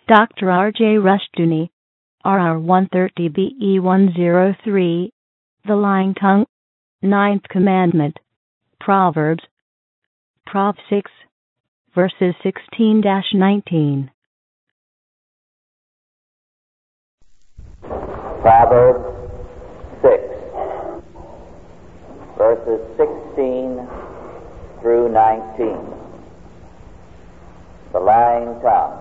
Dr. R.J. Rushdoony, RR 130 BE 103, The Lying Tongue, Ninth Commandment, Proverbs, Prov 6, verses 16-19. Proverbs 6, verses 16 through 19. The lying tongue.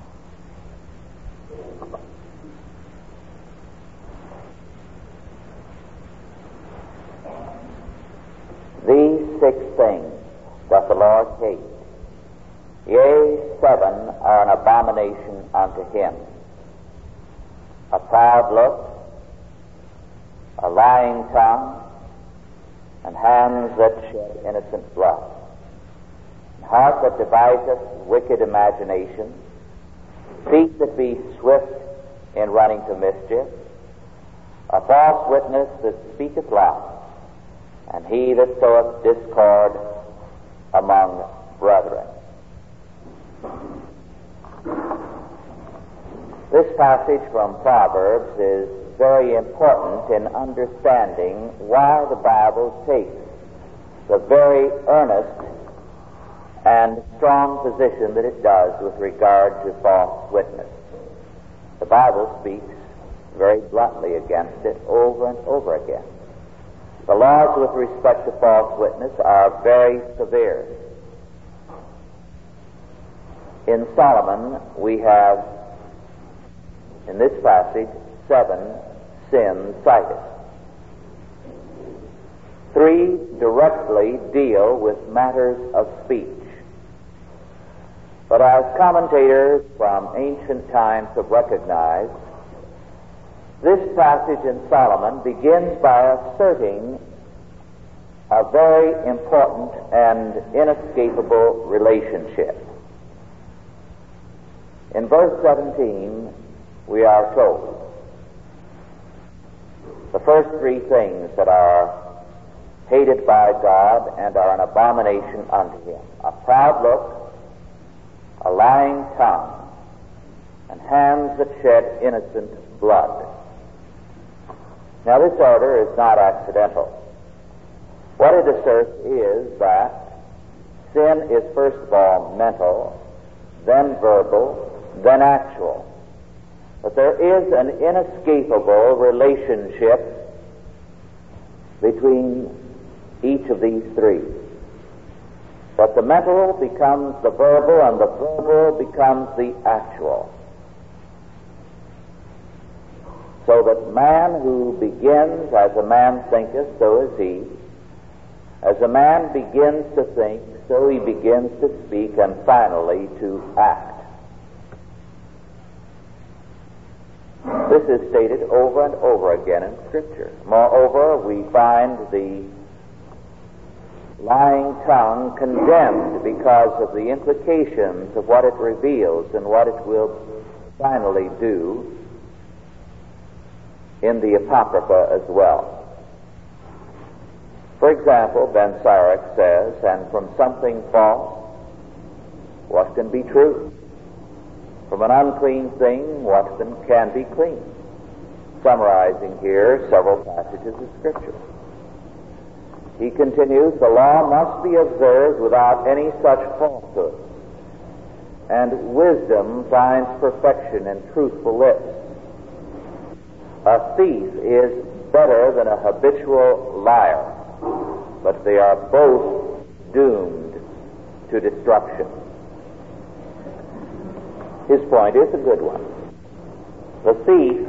These 6 things doth the Lord hate. Yea, 7 are an abomination unto him: a proud look, a lying tongue, and hands that shed innocent blood, and heart that deviseth wicked imaginations, feet that be swift in running to mischief, a false witness that speaketh loud, and he that soweth discord among brethren. This passage from Proverbs is very important in understanding why the Bible takes the very earnest and strong position that it does with regard to false witness. The Bible speaks very bluntly against it over and over again. The laws with respect to false witness are very severe. In Solomon, we have, in this passage, 7 sins cited. 3 directly deal with matters of speech. But as commentators from ancient times have recognized, this passage in Solomon begins by asserting a very important and inescapable relationship. In verse 17, we are told the first 3 things that are hated by God and are an abomination unto him: a proud look, a lying tongue, and hands that shed innocent blood. Now, this order is not accidental. What it asserts is that sin is first of all mental, then verbal, then actual. But there is an inescapable relationship between each of these 3. But the mental becomes the verbal, and the verbal becomes the actual. So that man who begins, as a man thinketh, so is he. As a man begins to think, so he begins to speak, and finally to act. This is stated over and over again in Scripture. Moreover, we find the lying tongue condemned because of the implications of what it reveals and what it will finally do in the Apocrypha as well. For example, Ben Sirach says, "And from something false, what can be true? From an unclean thing, what then can be clean?" Summarizing here several passages of Scripture. He continues, "The law must be observed without any such falsehood, and wisdom finds perfection in truthful lips. A thief is better than a habitual liar, but they are both doomed to destruction." His point is a good one. The thief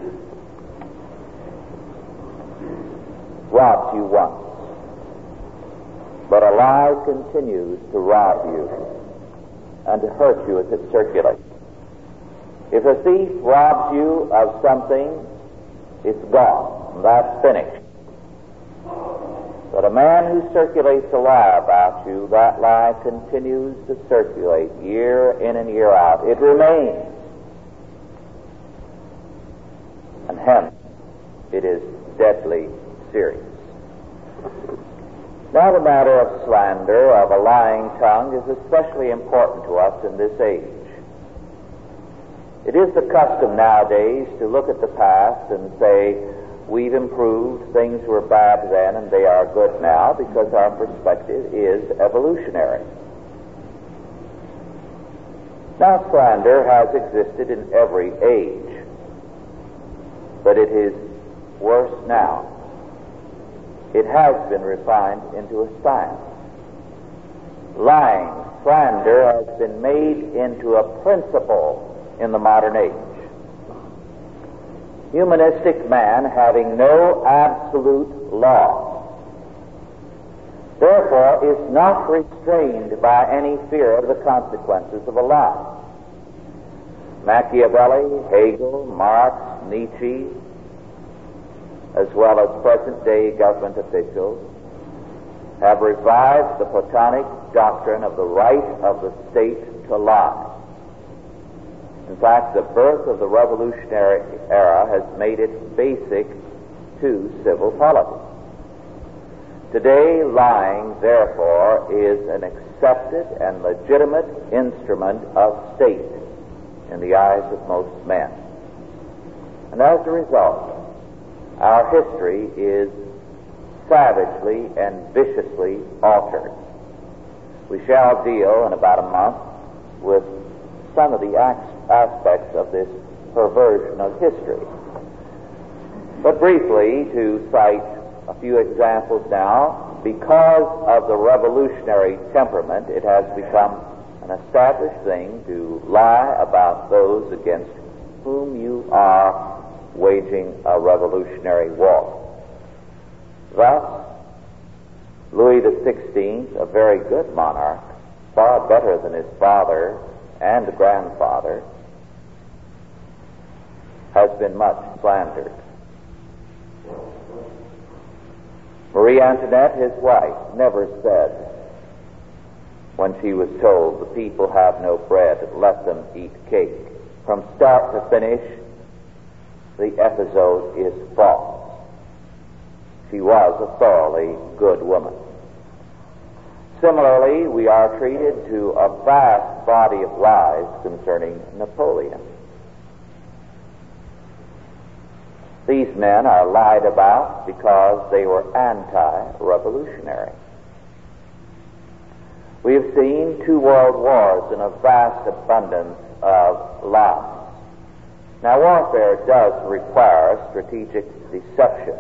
robs you once, but a lie continues to rob you and to hurt you as it circulates. If a thief robs you of something, it's gone. That's finished. But a man who circulates a lie about you, that lie continues to circulate year in and year out. It remains. And hence, it is deadly serious. Now, the matter of slander, of a lying tongue, is especially important to us in this age. It is the custom nowadays to look at the past and say, we've improved, things were bad then and they are good now, because our perspective is evolutionary. Now, slander has existed in every age, but it is worse now. It has been refined into a science. Lying, slander has been made into a principle in the modern age. Humanistic man having no absolute law, therefore is not restrained by any fear of the consequences of a lie. Machiavelli, Hegel, Marx, Nietzsche, as well as present-day government officials, have revived the Platonic doctrine of the right of the state to lie. In fact, the birth of the revolutionary era has made it basic to civil politics. Today, lying, therefore, is an accepted and legitimate instrument of state in the eyes of most men. And as a result, our history is savagely and viciously altered. We shall deal in about a month with some of the aspects of this perversion of history. But briefly, to cite a few examples now, because of the revolutionary temperament, it has become an established thing to lie about those against whom you are waging a revolutionary war. Thus, Louis XVI, a very good monarch, far better than his father and grandfather, has been much slandered. Marie Antoinette, his wife, never said, when she was told, the people have no bread, let them eat cake. From start to finish, the episode is false. She was a thoroughly good woman. Similarly, we are treated to a vast body of lies concerning Napoleon. These men are lied about because they were anti-revolutionary. We have seen 2 world wars and a vast abundance of lies. Now, warfare does require strategic deception.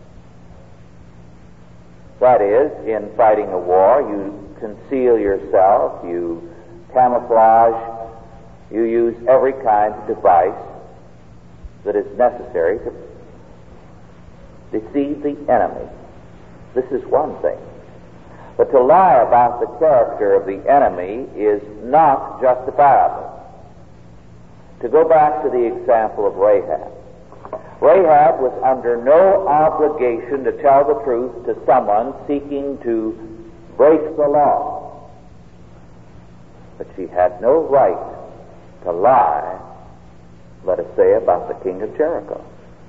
That is, in fighting a war, you conceal yourself, you camouflage, you use every kind of device that is necessary to deceive the enemy. This is one thing. But to lie about the character of the enemy is not justifiable. To go back to the example of Rahab. Rahab was under no obligation to tell the truth to someone seeking to break the law. But she had no right to lie, let us say, about the king of Jericho.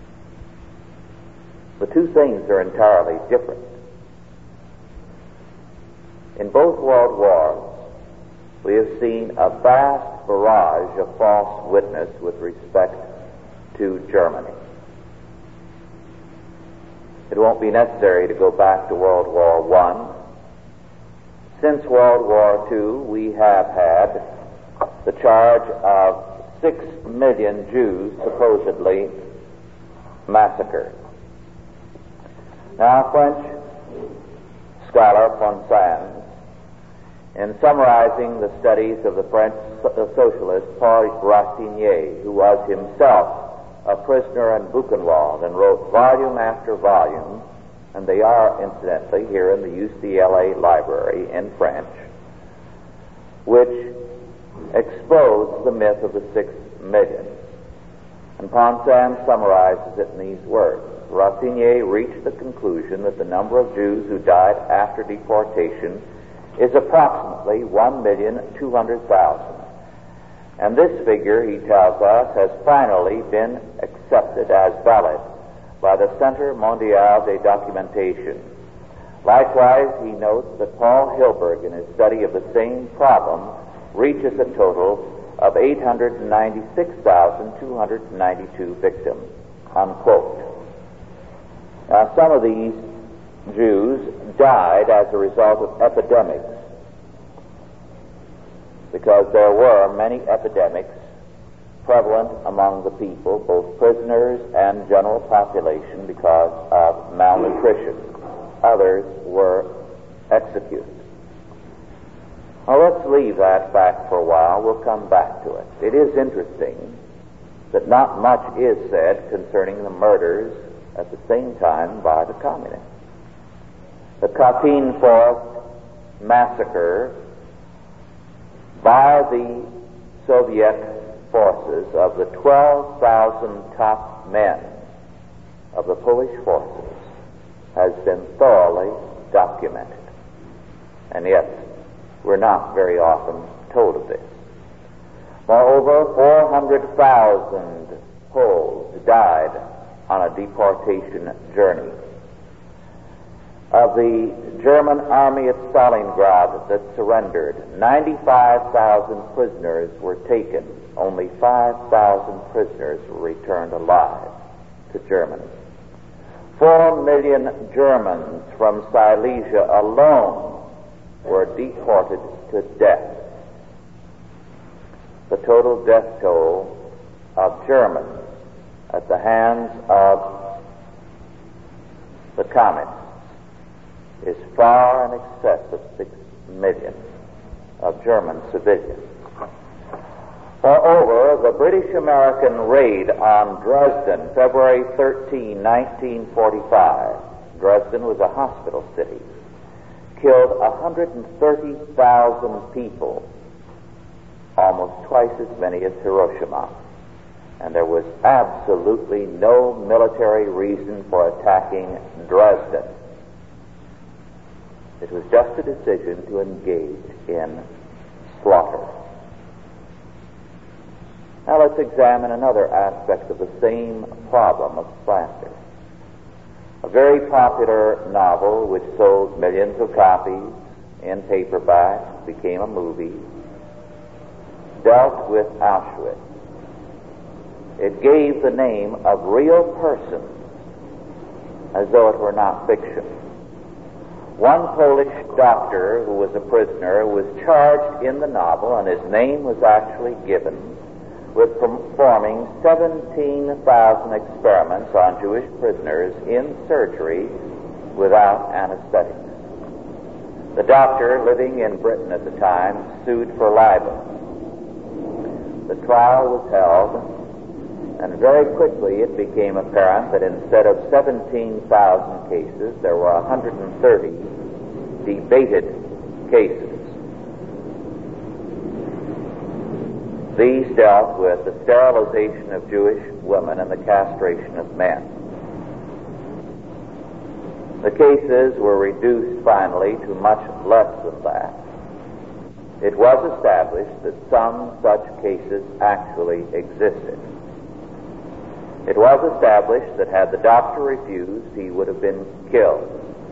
The two things are entirely different. In both world wars, we have seen a vast barrage of false witness with respect to Germany. It won't be necessary to go back to World War I. Since World War II, we have had the charge of 6 million Jews supposedly massacred. Now, French scholar Ponsard, in summarizing the studies of the French socialist Paul Racinier, who was himself a prisoner in Buchenwald and wrote volume after volume, and they are, incidentally, here in the UCLA library in French, which expose the myth of the 6 million. And Ponsard summarizes it in these words. Racinier reached the conclusion that the number of Jews who died after deportation is approximately 1,200,000. And this figure, he tells us, has finally been accepted as valid by the Centre Mondial de Documentation. Likewise, he notes that Paul Hilberg, in his study of the same problem, reaches a total of 896,292 victims, unquote. Now, some of these Jews died as a result of epidemics, because there were many epidemics prevalent among the people, both prisoners and general population, because of malnutrition. Others were executed. Now, let's leave that fact for a while. We'll come back to it. It is interesting that not much is said concerning the murders at the same time by the communists. The Katyn Forest massacre by the Soviet forces of the 12,000 top men of the Polish forces has been thoroughly documented. And yet, we're not very often told of this. Moreover, 400,000 Poles died on a deportation journey. Of the German army at Stalingrad that surrendered, 95,000 prisoners were taken. Only 5,000 prisoners were returned alive to Germany. 4 million Germans from Silesia alone were deported to death. The total death toll of Germans at the hands of the communists is far in excess of 6 million of German civilians. Moreover, the British-American raid on Dresden, February 13, 1945, Dresden was a hospital city, killed 130,000 people, almost twice as many as Hiroshima. And there was absolutely no military reason for attacking Dresden. It was just a decision to engage in slaughter. Now let's examine another aspect of the same problem of slander. A very popular novel which sold millions of copies in paperback, became a movie, dealt with Auschwitz. It gave the name of real persons as though it were not fiction. One Polish doctor who was a prisoner was charged in the novel, and his name was actually given, with performing 17,000 experiments on Jewish prisoners in surgery without anesthetics. The doctor, living in Britain at the time, sued for libel. The trial was held, and very quickly it became apparent that instead of 17,000 cases, there were 130 debated cases. These dealt with the sterilization of Jewish women and the castration of men. The cases were reduced finally to much less than that. It was established that some such cases actually existed. It was established that had the doctor refused, he would have been killed.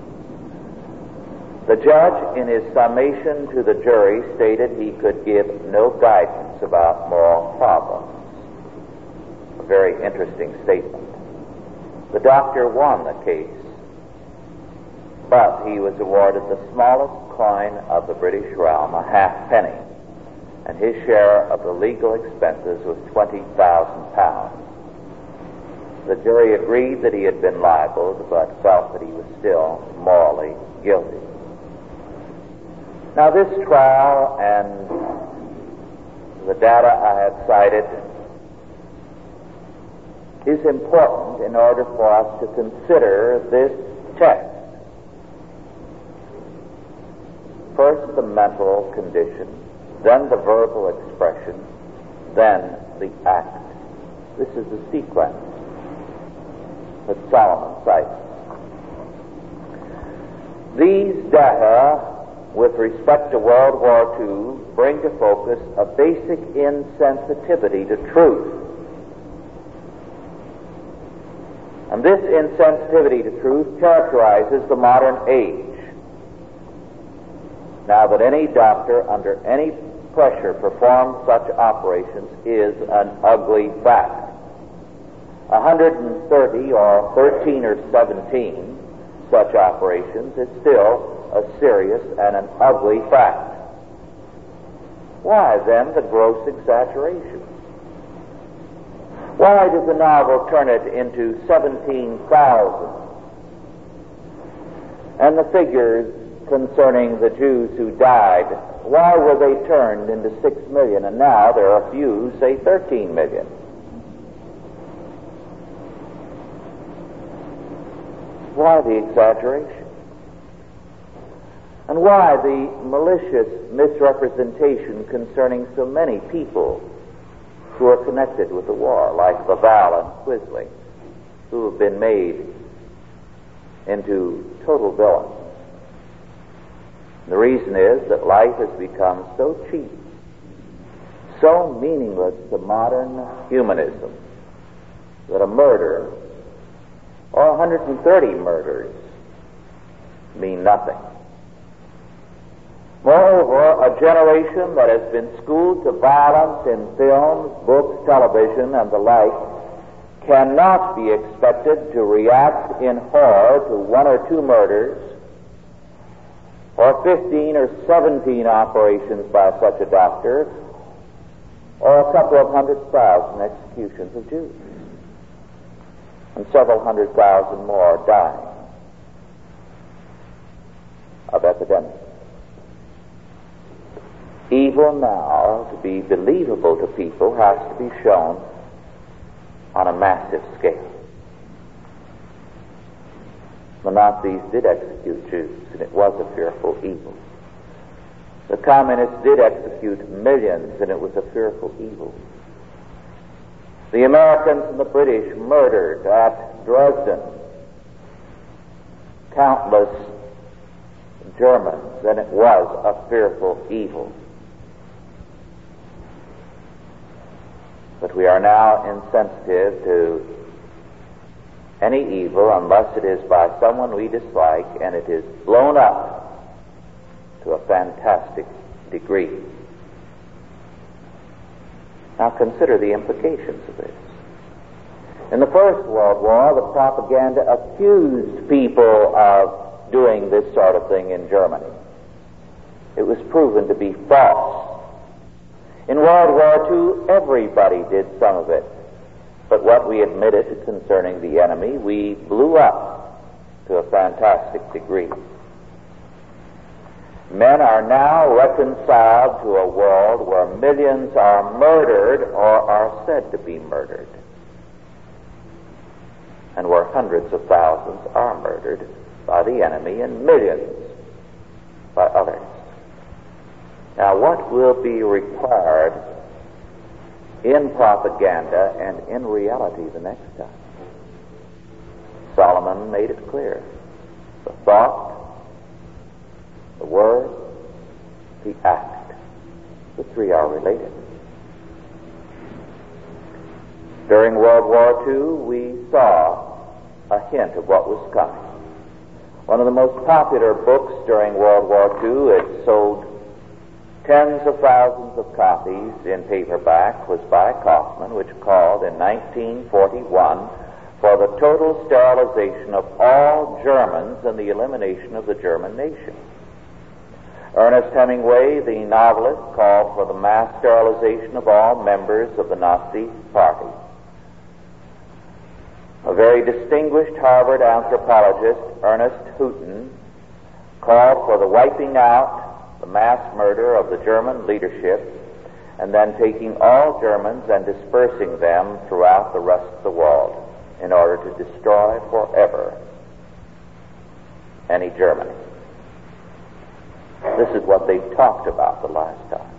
The judge, in his summation to the jury, stated he could give no guidance about moral problems. A very interesting statement. The doctor won the case, but he was awarded the smallest coin of the British realm, a halfpenny, and his share of the legal expenses was £20,000. The jury agreed that he had been libeled, but felt that he was still morally guilty. Now, this trial and the data I have cited is important in order for us to consider this text. First, the mental condition, then the verbal expression, then the act. This is the sequence that Solomon cites. These data, with respect to World War II, bring to focus a basic insensitivity to truth. And this insensitivity to truth characterizes the modern age. Now that any doctor under any pressure performed such operations is an ugly fact. 130 or 13 or 17 such operations is still a serious and an ugly fact. Why then the gross exaggeration? Why did the novel turn it into 17,000? And the figures concerning the Jews who died, why were they turned into 6 million? And now there are a few who say 13 million. Why the exaggeration? And why the malicious misrepresentation concerning so many people who are connected with the war, like Laval and Quisling, who have been made into total villains? The reason is that life has become so cheap, so meaningless to modern humanism, that a murder or 130 murders mean nothing. Moreover, a generation that has been schooled to violence in films, books, television, and the like cannot be expected to react in horror to 1 or 2 murders or 15 or 17 operations by such a doctor or a couple of 100,000 executions of Jews and several 100,000 more dying of epidemics. Evil now, to be believable to people, has to be shown on a massive scale. The Nazis did execute Jews, and it was a fearful evil. The Communists did execute millions, and it was a fearful evil. The Americans and the British murdered at Dresden countless Germans, and it was a fearful evil. But we are now insensitive to any evil unless it is by someone we dislike, and it is blown up to a fantastic degree. Now consider the implications of this. In the First World War, the propaganda accused people of doing this sort of thing in Germany. It was proven to be false. In World War II, everybody did some of it. But what we admitted concerning the enemy, we blew up to a fantastic degree. Men are now reconciled to a world where millions are murdered or are said to be murdered, and where hundreds of thousands are murdered by the enemy and millions by others. Now, what will be required in propaganda and in reality the next time? Solomon made it clear. The thought, the word, the act. The three are related. During World War II, we saw a hint of what was coming. One of the most popular books during World War II, it sold tens of thousands of copies in paperback, was by Kaufman, which called in 1941 for the total sterilization of all Germans and the elimination of the German nation. Ernest Hemingway, the novelist, called for the mass sterilization of all members of the Nazi Party. A very distinguished Harvard anthropologist, Ernest Houghton, called for the wiping out, the mass murder of the German leadership, and then taking all Germans and dispersing them throughout the rest of the world in order to destroy forever any Germany. This is what they talked about the last time.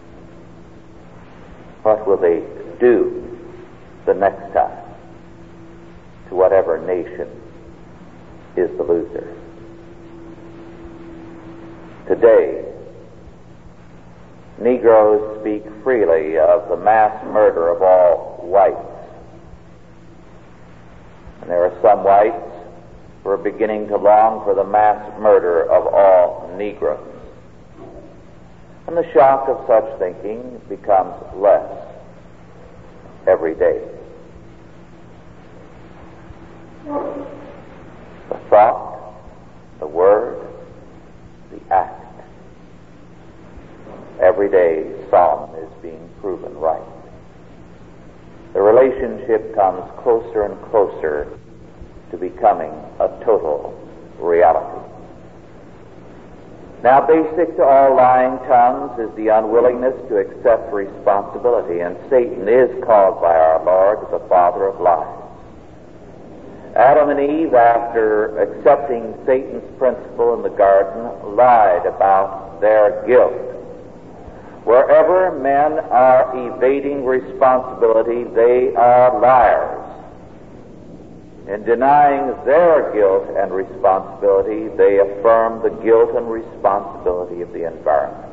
What will they do the next time to whatever nation is the loser? Today, Negroes speak freely of the mass murder of all whites. And there are some whites who are beginning to long for the mass murder of all Negroes. And the shock of such thinking becomes less every day. The thought, the word, the act. Every day Solomon is being proven right. The relationship comes closer and closer to becoming a total reality. Now, basic to all lying tongues is the unwillingness to accept responsibility, and Satan is called by our Lord the father of lies. Adam and Eve, after accepting Satan's principle in the garden, lied about their guilt. Wherever men are evading responsibility, they are liars. In denying their guilt and responsibility, they affirm the guilt and responsibility of the environment.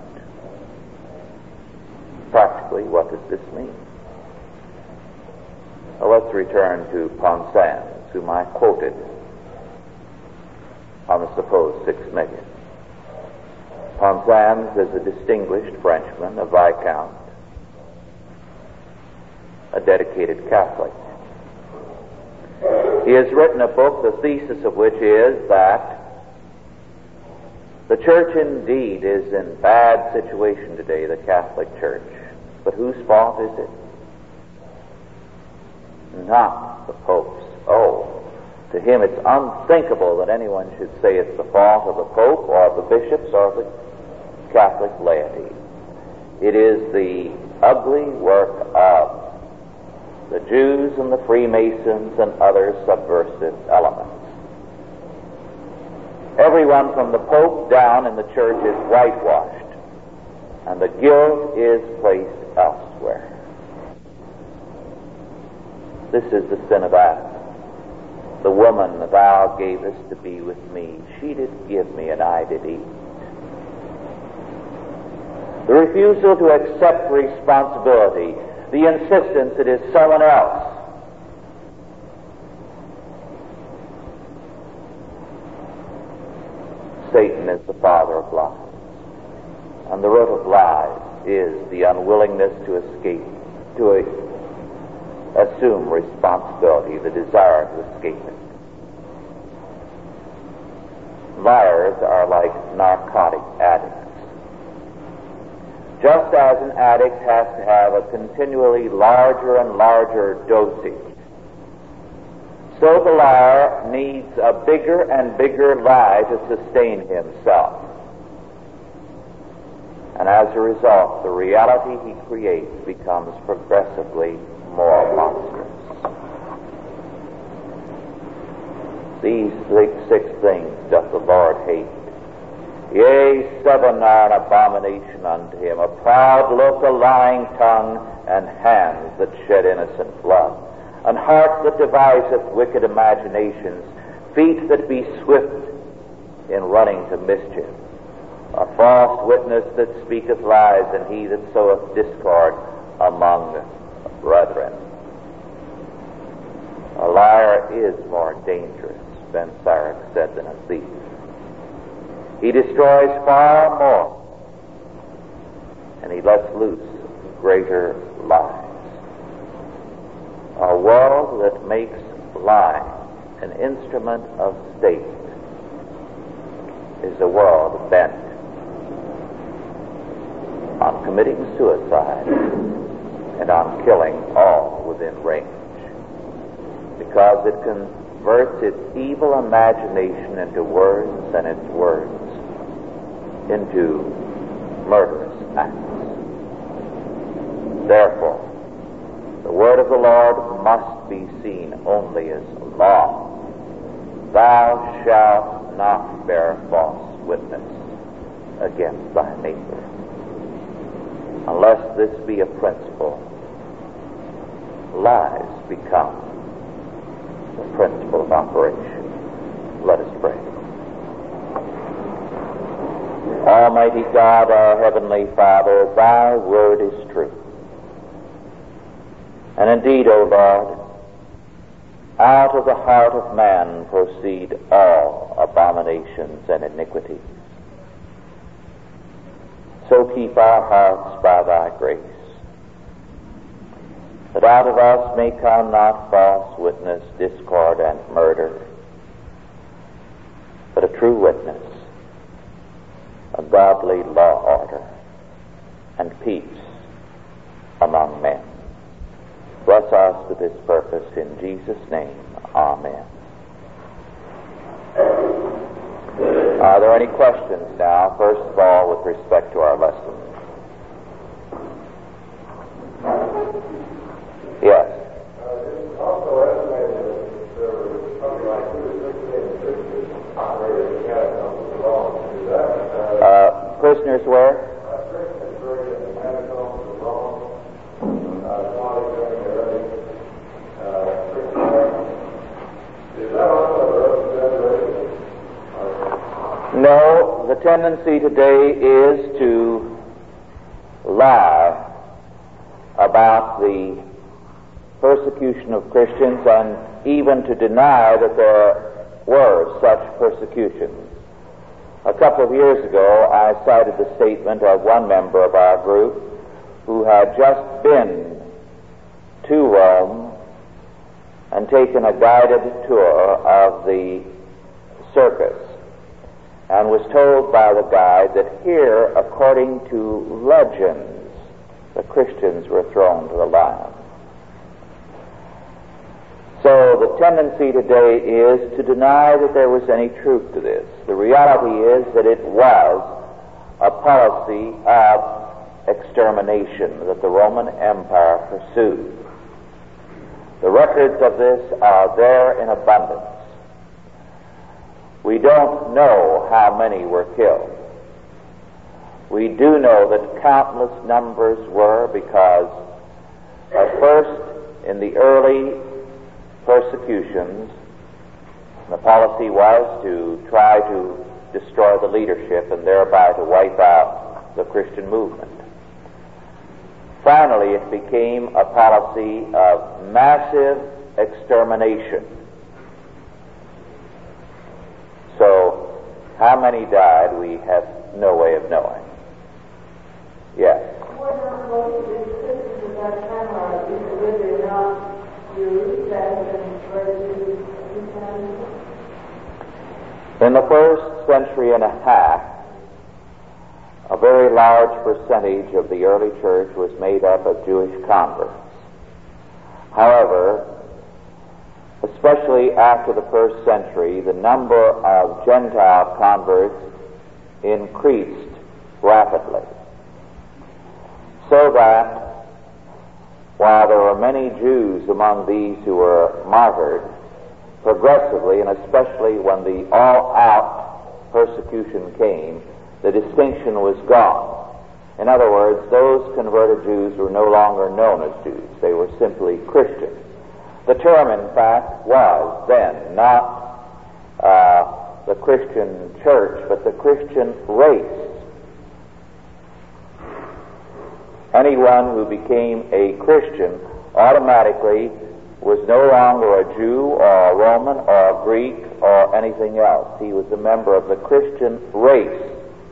Practically, what does this mean? Well, let's return to Ponsonby, whom I quoted on the supposed 6 million. Ponsonby is a distinguished Frenchman, a Viscount, a dedicated Catholic. He has written a book, the thesis of which is that the church indeed is in bad situation today, the Catholic Church. But whose fault is it? Not the Pope's. Oh, to him it's unthinkable that anyone should say it's the fault of the Pope or of the bishops or of the Catholic laity. It is the ugly work of the Jews and the Freemasons and other subversive elements. Everyone from the Pope down in the church is whitewashed, and the guilt is placed elsewhere. This is the sin of Adam. The woman thou gavest to be with me, she did give me, and I did eat. The refusal to accept responsibility, the insistence it is someone else. Satan is the father of lies, and the root of lies is the unwillingness to escape, to assume responsibility, the desire to escape it. Liars are like narcotic addicts. Just as an addict has to have a continually larger and larger dosage, so the liar needs a bigger and bigger lie to sustain himself. And as a result, the reality he creates becomes progressively more monstrous. These 6 things doth the Lord hate. Yea, 7 are an abomination unto him, a proud look, a lying tongue, and hands that shed innocent blood, an heart that deviseth wicked imaginations, feet that be swift in running to mischief, a false witness that speaketh lies, and he that soweth discord among brethren. A liar is more dangerous, Ben Sirach said, than a thief. He destroys far more, and he lets loose greater lies. A world that makes lying an instrument of state is a world bent on committing suicide and on killing all within range, because it converts its evil imagination into words and its words into murderous acts. Therefore, the word of the Lord must be seen only as law. Thou shalt not bear false witness against thy neighbor. Unless this be a principle, lies become the principle of operation. Let us pray. Almighty God, our Heavenly Father, thy word is true. And indeed, O Lord, out of the heart of man proceed all abominations and iniquities. So keep our hearts by thy grace, that out of us may come not false witness, discord, and murder, but a true witness, a godly law order, and peace among men. Bless us to this purpose in Jesus' name. Amen. Are there any questions now, first of all, with respect to our lesson? Yes. It's also estimated that there were something like 2 to 6 million prisoners operated in the catacombs of Rome. Is that... prisoners where? Prisoners buried in the catacombs of Rome, while during the early Christian. Is that also represented? No, the tendency today is to lie about the persecution of Christians and even to deny that there were such persecutions. A couple of years ago, I cited the statement of one member of our group who had just been to Rome and taken a guided tour of the circus, and was told by the guide that here, according to legends, the Christians were thrown to the lions. So the tendency today is to deny that there was any truth to this. The reality is that it was a policy of extermination that the Roman Empire pursued. The records of this are there in abundance. We don't know how many were killed. We do know that countless numbers were, because at first, in the early persecutions, the policy was to try to destroy the leadership and thereby to wipe out the Christian movement. Finally, it became a policy of massive extermination. So, how many died, we have no way of knowing. Yes? What are most of these Christians at that time are really not Jews that have been converted to Christianity? In the first century and a half, a very large percentage of the early church was made up of Jewish converts. However, especially after the first century, the number of Gentile converts increased rapidly. So that while there were many Jews among these who were martyred, progressively, and especially when the all-out persecution came, the distinction was gone. In other words, those converted Jews were no longer known as Jews. They were simply Christians. The term, in fact, was then not the Christian church, but the Christian race. Anyone who became a Christian automatically was no longer a Jew or a Roman or a Greek or anything else. He was a member of the Christian race.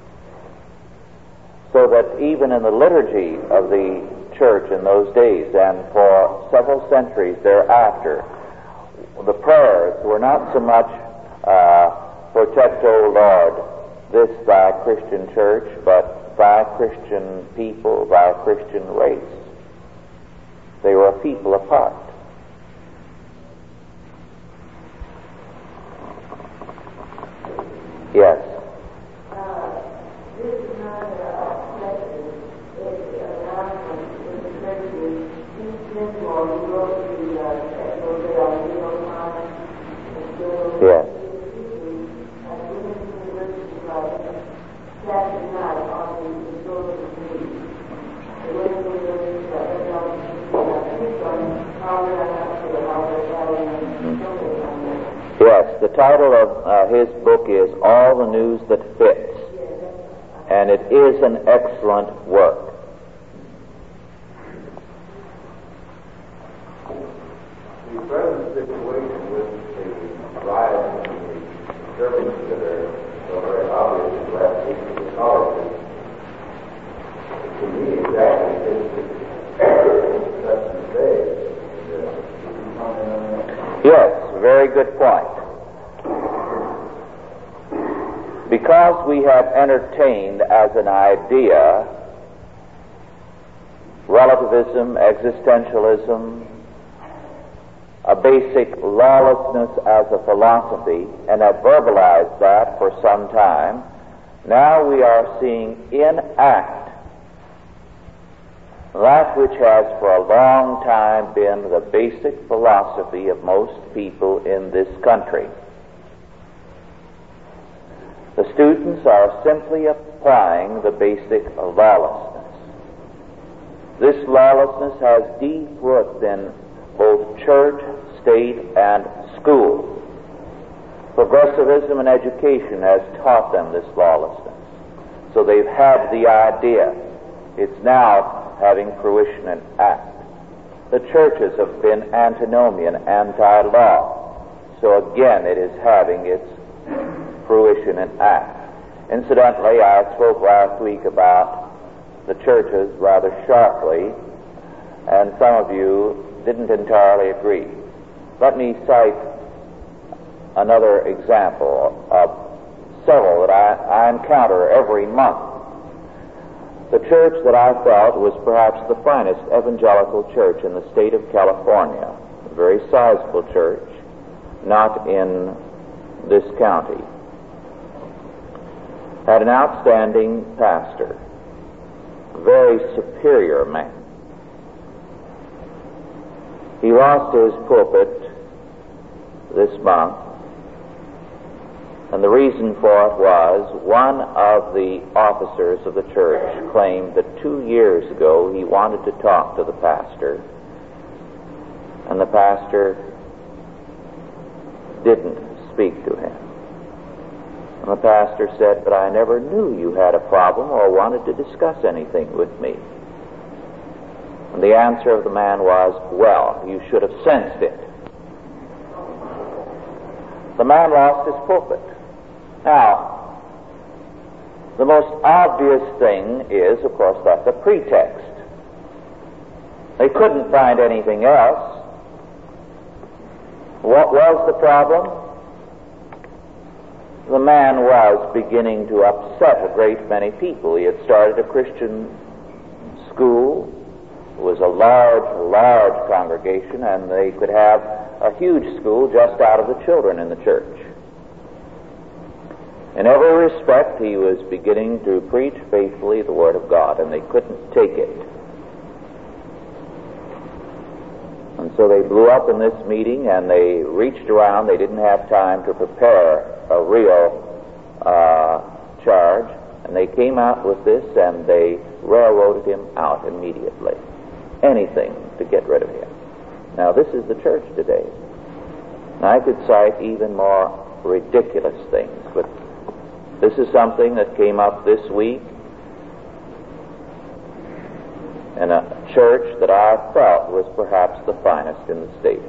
So that even in the liturgy of the church in those days and for several centuries thereafter, the prayers were not so much protect, O Lord, this thy Christian church, but thy Christian people, thy Christian race. They were a people apart. Yes. This is not a question. It's an announcement with respect to each member who wrote the technical day on the New York Times. Yes. Saturday night on the historical news. The women were doing Yes, the title of his book is All the News That Fits, and it is an excellent work. The present situation with the riots and the disturbances that are so very obvious in the last week of the colleges Yes, very good point. Because we have entertained as an idea relativism, existentialism, a basic lawlessness as a philosophy, and have verbalized that for some time, now we are seeing in act that which has for a long time been the basic philosophy of most people in this country. The students are simply applying the basic lawlessness. This lawlessness has deep roots in both church, state, and school. Progressivism in education has taught them this lawlessness. So they've had the idea. It's now having fruition in act. The churches have been antinomian, anti-law. So again, it is having its fruition in act. Incidentally, I spoke last week about the churches rather sharply, and some of you didn't entirely agree. Let me cite another example of several that I encounter every month. The church that I felt was perhaps the finest evangelical church in the state of California, a very sizable church, not in this county, had an outstanding pastor, a very superior man. He lost his pulpit this month, and the reason for it was one of the officers of the church claimed that 2 years ago he wanted to talk to the pastor, and the pastor didn't speak to him. And the pastor said, "But I never knew you had a problem or wanted to discuss anything with me." And the answer of the man was, "Well, you should have sensed it." The man lost his pulpit. Now, the most obvious thing is, of course, that's a pretext. They couldn't find anything else. What was the problem? The man was beginning to upset a great many people. He had started a Christian school. It was a large congregation, and they could have a huge school just out of the children in the church. In every respect, he was beginning to preach faithfully the Word of God, and they couldn't take it. And so they blew up in this meeting, and they reached around. They didn't have time to prepare a real charge, and they came out with this, and they railroaded him out immediately. Anything to get rid of him. Now, this is the church today. Now, I could cite even more ridiculous things, but this is something that came up this week in a church that I felt was perhaps the finest in the state.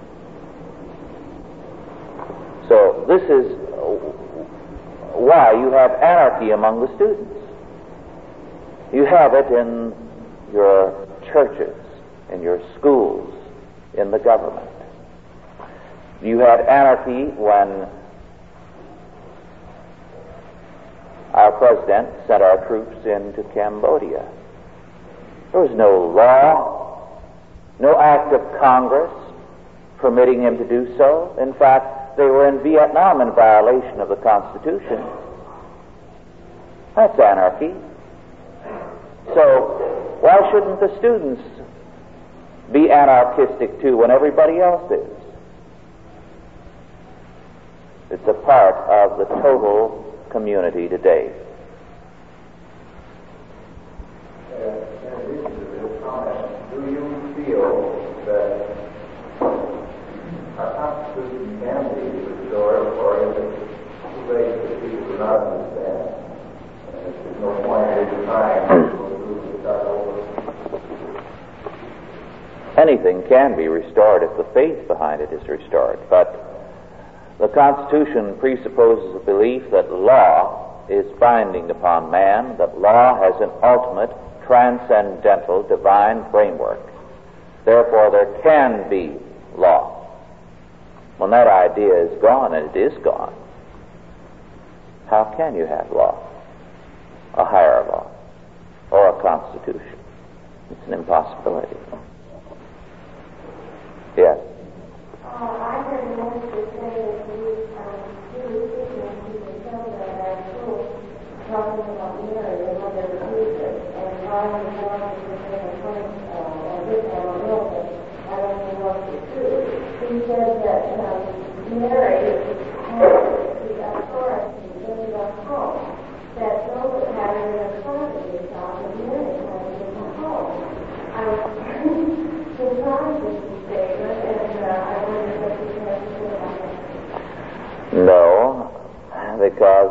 So this is why you have anarchy among the students. You have it in your churches, in your schools, in the government. You had anarchy when our president sent our troops into Cambodia. There was no law, no act of Congress permitting him to do so. In fact, they were in Vietnam in violation of the Constitution. That's anarchy. So why shouldn't the students be anarchistic too when everybody else is? It's a part of the total community today. In addition to this comment, do you feel that our Constitution can be restored, or is it too late for people to not understand? There's no point in trying to start over. Anything can be restored if the faith behind it is restored, but the Constitution presupposes a belief that law is binding upon man, that law has an ultimate, transcendental, divine framework. Therefore, there can be law. when that idea is gone, and it is gone, how can you have law, a higher law, or a constitution? It's an impossibility. Yes? I heard a minister say that he was teaching people children at our school talking about Mary and how they refused it, and why he wanted to make a point of this, I don't know, but I don't know what to do. He said that Mary had the authority in the home, that Joseph had it in a private shop, and Mary had it in the home. I was surprised at this statement, and I wondered what you had to say about that. No, because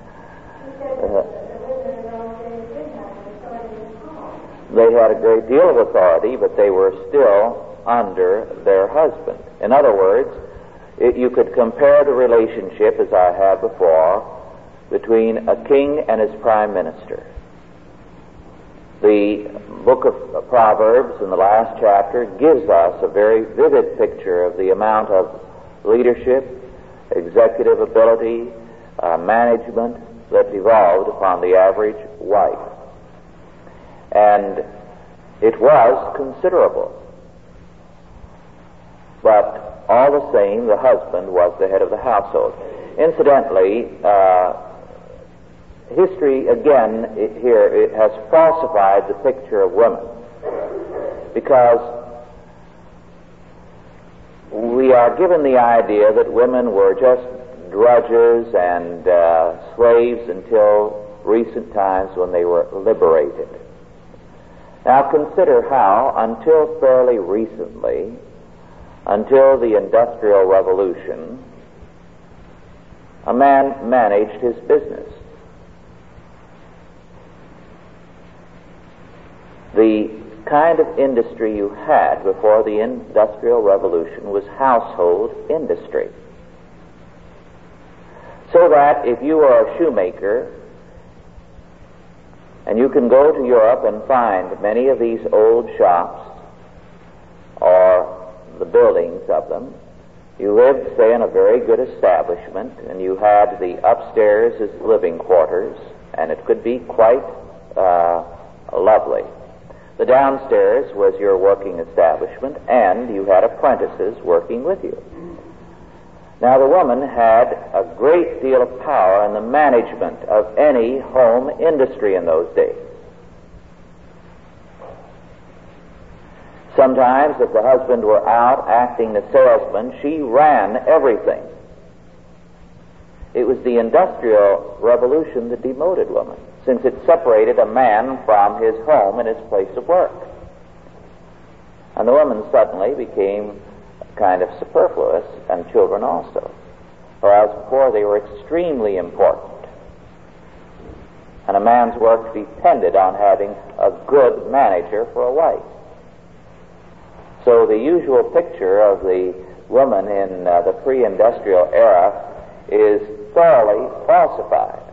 they had a great deal of authority, but they were still under their husband. In other words, you could compare the relationship, as I had before, between a king and his prime minister. The book of Proverbs in the last chapter gives us a very vivid picture of the amount of leadership, executive ability, management that devolved upon the average wife. And it was considerable. But all the same, the husband was the head of the household. Incidentally, history, again, here, it has falsified the picture of women, because we are given the idea that women were just drudges and slaves until recent times when they were liberated. Now consider how, until fairly recently, until the Industrial Revolution, a man managed his business. The kind of industry you had before the Industrial Revolution was household industry. So that if you are a shoemaker, and you can go to Europe and find many of these old shops, or the buildings of them, you lived, say, in a very good establishment, and you had the upstairs as living quarters, and it could be quite lovely. The downstairs was your working establishment, and you had apprentices working with you. Now, the woman had a great deal of power in the management of any home industry in those days. Sometimes, if the husband were out acting the salesman, she ran everything. It was the Industrial Revolution that demoted women, since it separated a man from his home and his place of work. And the woman suddenly became kind of superfluous, and children also. Whereas before they were extremely important. And a man's work depended on having a good manager for a wife. So the usual picture of the woman in the pre-industrial era is thoroughly falsified.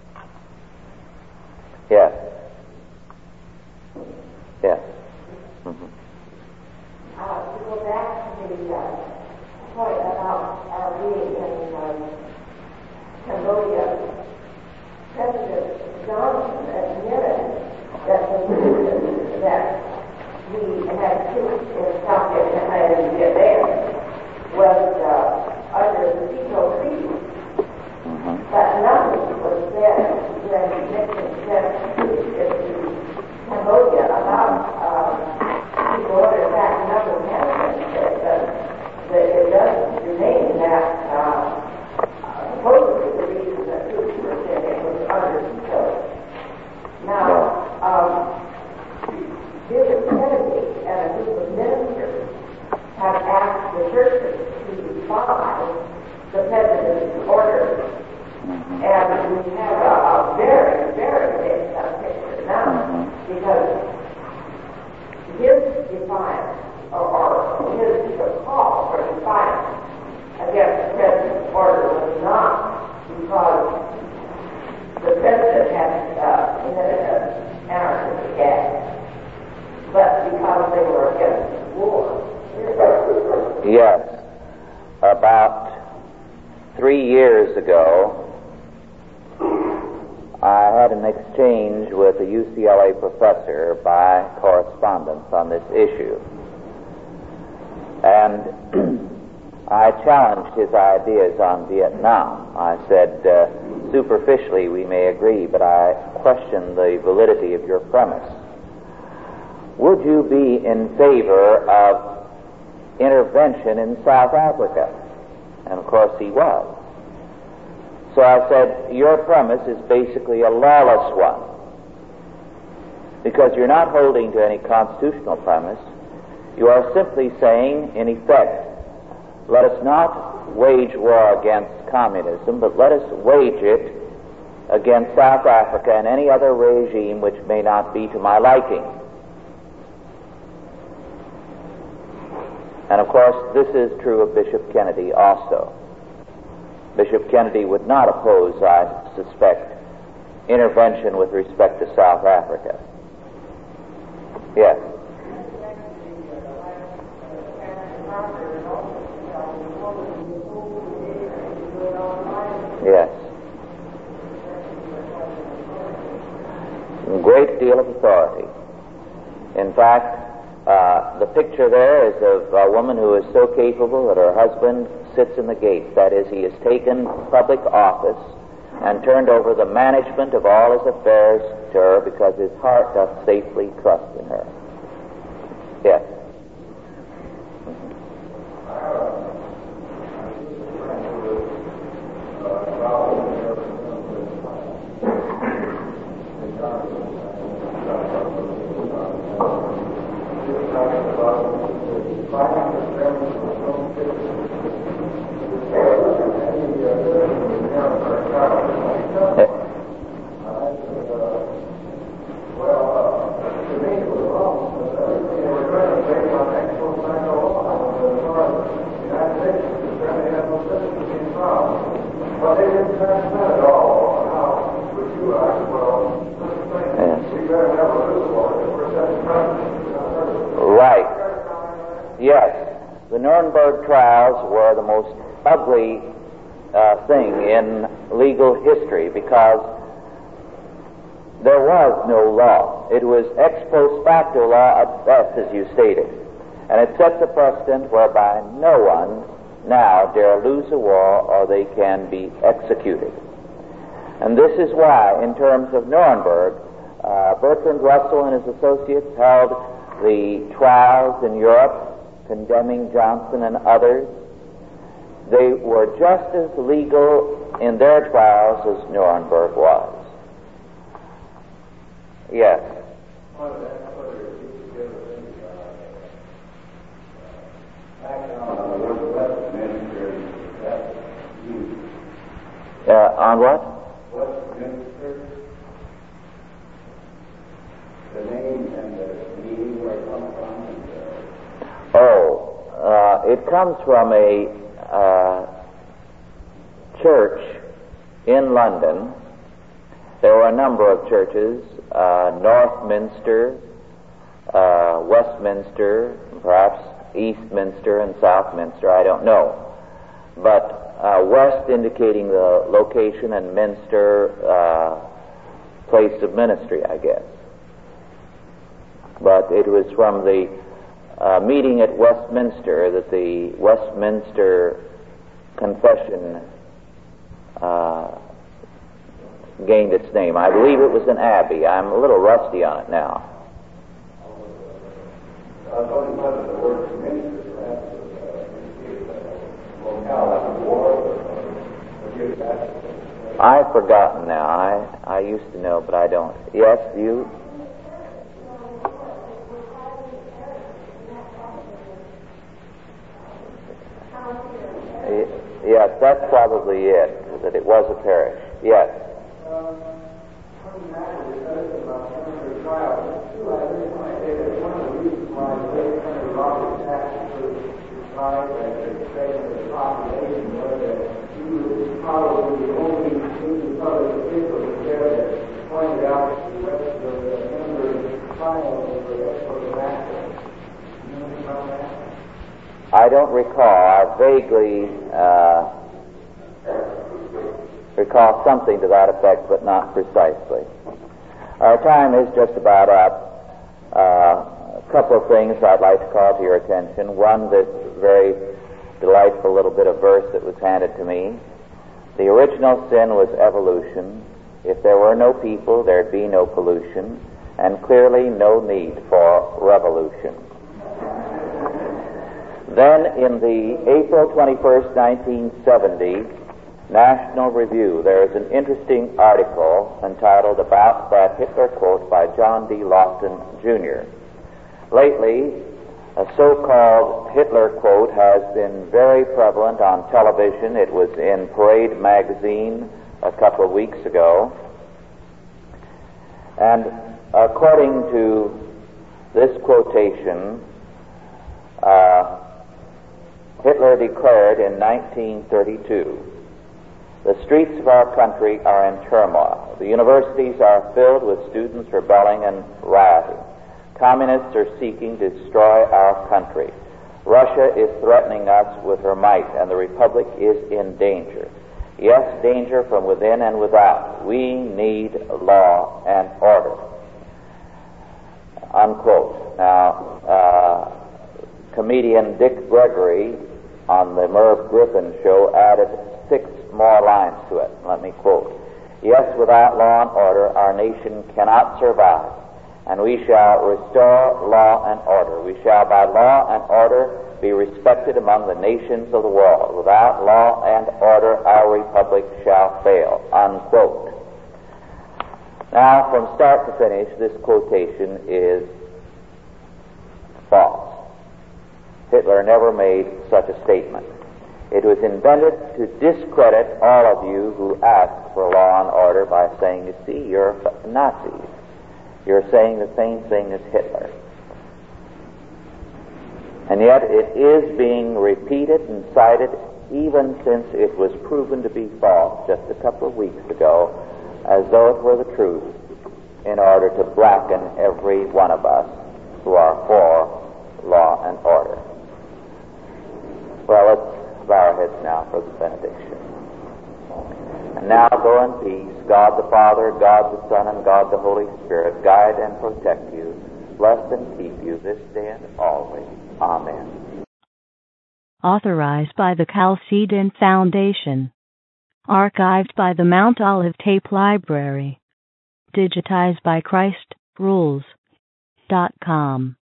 Yes. Yes. Mm-hmm. To go back to the point about our being in Cambodia, President Johnson admitted that he had troops in South Vietnam and Vietnam was under the Tito Treaty. But nothing was said when Nixon sent troops into Cambodia about people ordered back another management that it doesn't remain that supposedly the reason that troops were sent in was under Tito. Now, Bishop Kennedy and a group of ministers have asked the churches to defy the president's orders. And we have a very, very big picture now, because his defiance, or his call for defiance against the president's order was not because the president had committed an anarchist act, but because they were against war. Yes. about 3 years ago, I had an exchange with a UCLA professor by correspondence on this issue. And I challenged his ideas on Vietnam. I said, superficially we may agree, but I question the validity of your premise. Would you be in favor of intervention in South Africa? And of course he was. So I said, your premise is basically a lawless one, because you're not holding to any constitutional premise. You are simply saying, in effect, let us not wage war against communism, but let us wage it against South Africa and any other regime which may not be to my liking. And of course, this is true of Bishop Kennedy also. Bishop Kennedy would not oppose, I suspect, intervention with respect to South Africa. Yes. Yes. A great deal of authority. In fact, the picture there is of a woman who is so capable that her husband sits in the gate. That is, he has taken public office and turned over the management of all his affairs to her, because his heart doth safely trust in her. Yes. Nuremberg trials were the most ugly thing in legal history, because there was no law. It was ex post facto law at best, as you stated. And it sets a precedent whereby no one now dare lose a war or they can be executed. And this is why, in terms of Nuremberg, Bertrand Russell and his associates held the trials in Europe condemning Johnson and others. They were just as legal in their trials as Nuremberg was. Yes. On what? Westminster. The name and the meaning where it comes from. It comes from a church in London. There were a number of churches, Northminster, Westminster, perhaps Eastminster and Southminster, I don't know. But West indicating the location and Minster, place of ministry, I guess. But it was from the meeting at Westminster that the Westminster Confession gained its name. I believe it was an abbey. I'm a little rusty on it now. I've forgotten now. I used to know, but I don't. Yes, you? Yes, that's probably it, that it was a parish. Yes. I don't recall. I vaguely recall something to that effect, but not precisely. Our time is just about up. A couple of things I'd like to call to your attention. One, this very delightful little bit of verse that was handed to me. The original sin was evolution. If there were no people, there'd be no pollution, and clearly no need for revolution. Then in the April 21st, 1970 National Review, there is an interesting article entitled About That Hitler Quote by John D. Lofton, Jr. Lately, a so-called Hitler quote has been very prevalent on television. It was in Parade magazine a couple of weeks ago. And according to this quotation, Hitler declared in 1932, "The streets of our country are in turmoil. The universities are filled with students rebelling and rioting. Communists are seeking to destroy our country. Russia is threatening us with her might, and the Republic is in danger. Yes, danger from within and without. We need law and order." Unquote. Now, comedian Dick Gregory on the Merv Griffin show added 6 more lines to it. Let me quote. "Yes, without law and order, our nation cannot survive, and we shall restore law and order. We shall by law and order be respected among the nations of the world. Without law and order, our republic shall fail." Unquote. Now, from start to finish, this quotation is false. Hitler never made such a statement. It was invented to discredit all of you who ask for law and order by saying, "You see, you're Nazis. You're saying the same thing as Hitler." And yet it is being repeated and cited even since it was proven to be false just a couple of weeks ago, as though it were the truth, in order to blacken every one of us who are for law and order. Well, let's bow our heads now for the benediction. And now go in peace. God the Father, God the Son, and God the Holy Spirit guide and protect you, bless and keep you this day and always. Amen. Authorized by the Chalcedon Foundation. Archived by the Mount Olive Tape Library. Digitized by ChristRules.com.